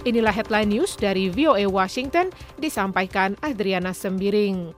Inilah headline news dari VOA Washington, disampaikan Adriana Sembiring.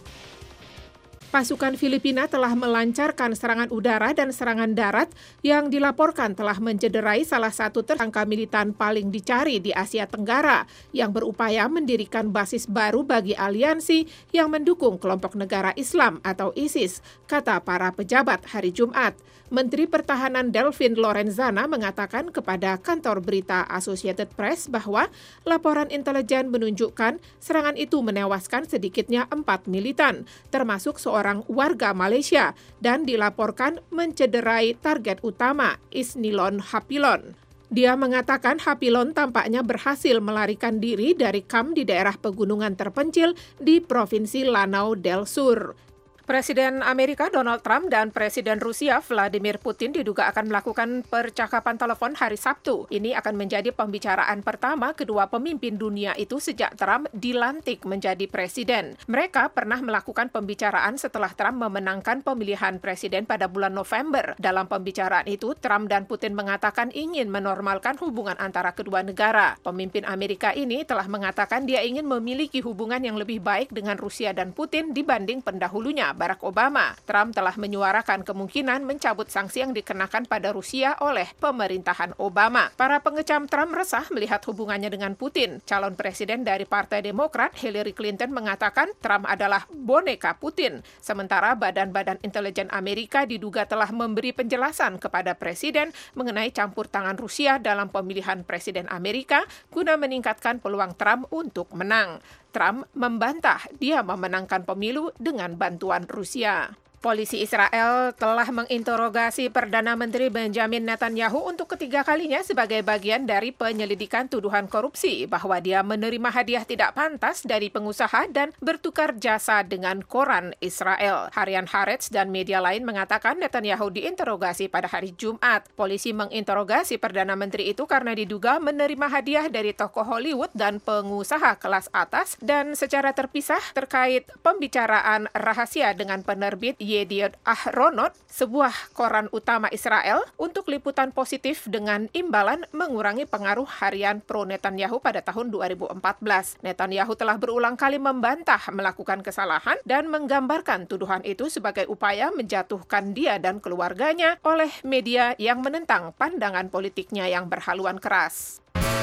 Pasukan Filipina telah melancarkan serangan udara dan serangan darat yang dilaporkan telah mencederai salah satu tersangka militan paling dicari di Asia Tenggara yang berupaya mendirikan basis baru bagi aliansi yang mendukung kelompok negara Islam atau ISIS, kata para pejabat hari Jumat. Menteri Pertahanan Delvin Lorenzana mengatakan kepada kantor berita Associated Press bahwa laporan intelijen menunjukkan serangan itu menewaskan sedikitnya 4 militan, termasuk seorang warga Malaysia, dan dilaporkan mencederai target utama, Isnilon Hapilon. Dia mengatakan Hapilon tampaknya berhasil melarikan diri dari kamp di daerah pegunungan terpencil di Provinsi Lanao del Sur. Presiden Amerika Donald Trump dan Presiden Rusia Vladimir Putin diduga akan melakukan percakapan telepon hari Sabtu. Ini akan menjadi pembicaraan pertama kedua pemimpin dunia itu sejak Trump dilantik menjadi presiden. Mereka pernah melakukan pembicaraan setelah Trump memenangkan pemilihan presiden pada bulan November. Dalam pembicaraan itu, Trump dan Putin mengatakan ingin menormalkan hubungan antara kedua negara. Pemimpin Amerika ini telah mengatakan dia ingin memiliki hubungan yang lebih baik dengan Rusia dan Putin dibanding pendahulunya, Barack Obama. Trump telah menyuarakan kemungkinan mencabut sanksi yang dikenakan pada Rusia oleh pemerintahan Obama. Para pengecam Trump resah melihat hubungannya dengan Putin. Calon presiden dari Partai Demokrat, Hillary Clinton, mengatakan Trump adalah boneka Putin. Sementara badan-badan intelijen Amerika diduga telah memberi penjelasan kepada presiden mengenai campur tangan Rusia dalam pemilihan presiden Amerika guna meningkatkan peluang Trump untuk menang. Trump membantah dia memenangkan pemilu dengan bantuan Rusia. Polisi Israel telah menginterogasi Perdana Menteri Benjamin Netanyahu untuk ketiga kalinya sebagai bagian dari penyelidikan tuduhan korupsi bahwa dia menerima hadiah tidak pantas dari pengusaha dan bertukar jasa dengan koran Israel. Harian Haaretz dan media lain mengatakan Netanyahu diinterogasi pada hari Jumat. Polisi menginterogasi Perdana Menteri itu karena diduga menerima hadiah dari tokoh Hollywood dan pengusaha kelas atas dan secara terpisah terkait pembicaraan rahasia dengan penerbit Yediot Ahronot, sebuah koran utama Israel, untuk liputan positif dengan imbalan mengurangi pengaruh harian pro-Netanyahu pada tahun 2014. Netanyahu telah berulang kali membantah melakukan kesalahan dan menggambarkan tuduhan itu sebagai upaya menjatuhkan dia dan keluarganya oleh media yang menentang pandangan politiknya yang berhaluan keras.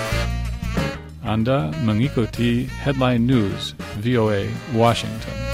Anda mengikuti Headline News VOA Washington.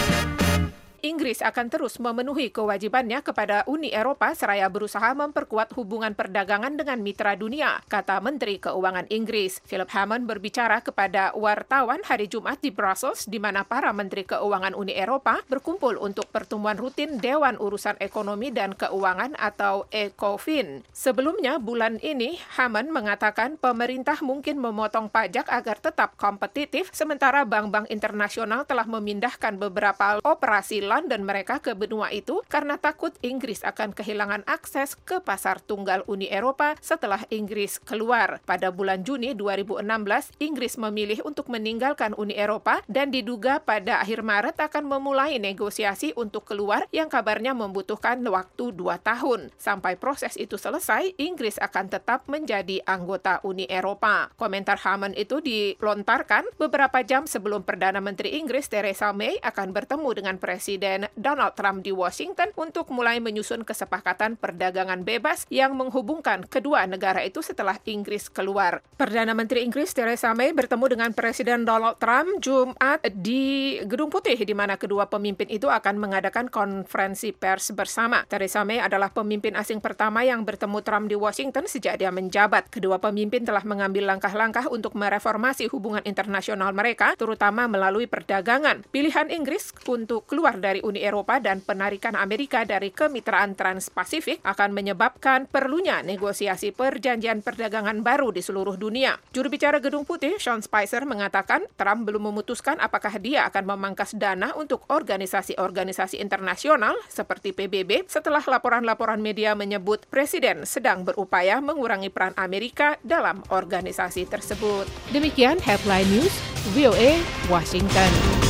Inggris akan terus memenuhi kewajibannya kepada Uni Eropa seraya berusaha memperkuat hubungan perdagangan dengan mitra dunia, kata Menteri Keuangan Inggris. Philip Hammond berbicara kepada wartawan hari Jumat di Brussels, di mana para Menteri Keuangan Uni Eropa berkumpul untuk pertemuan rutin Dewan Urusan Ekonomi dan Keuangan atau ECOFIN. Sebelumnya, bulan ini, Hammond mengatakan pemerintah mungkin memotong pajak agar tetap kompetitif, sementara bank-bank internasional telah memindahkan beberapa operasi London mereka ke benua itu karena takut Inggris akan kehilangan akses ke pasar tunggal Uni Eropa setelah Inggris keluar. Pada bulan Juni 2016, Inggris memilih untuk meninggalkan Uni Eropa dan diduga pada akhir Maret akan memulai negosiasi untuk keluar yang kabarnya membutuhkan waktu 2 tahun. Sampai proses itu selesai, Inggris akan tetap menjadi anggota Uni Eropa. Komentar Hammond itu dilontarkan beberapa jam sebelum Perdana Menteri Inggris Theresa May akan bertemu dengan Presiden Donald Trump di Washington untuk mulai menyusun kesepakatan perdagangan bebas yang menghubungkan kedua negara itu setelah Inggris keluar. Perdana Menteri Inggris Theresa May bertemu dengan Presiden Donald Trump Jumat di Gedung Putih, di mana kedua pemimpin itu akan mengadakan konferensi pers bersama. Theresa May adalah pemimpin asing pertama yang bertemu Trump di Washington sejak dia menjabat. Kedua pemimpin telah mengambil langkah-langkah untuk mereformasi hubungan internasional mereka, terutama melalui perdagangan. Pilihan Inggris untuk keluar dari Uni Eropa dan penarikan Amerika dari kemitraan Trans-Pasifik akan menyebabkan perlunya negosiasi perjanjian perdagangan baru di seluruh dunia. Juru bicara Gedung Putih, Sean Spicer, mengatakan Trump belum memutuskan apakah dia akan memangkas dana untuk organisasi-organisasi internasional seperti PBB setelah laporan-laporan media menyebut Presiden sedang berupaya mengurangi peran Amerika dalam organisasi tersebut. Demikian Headline News VOA Washington.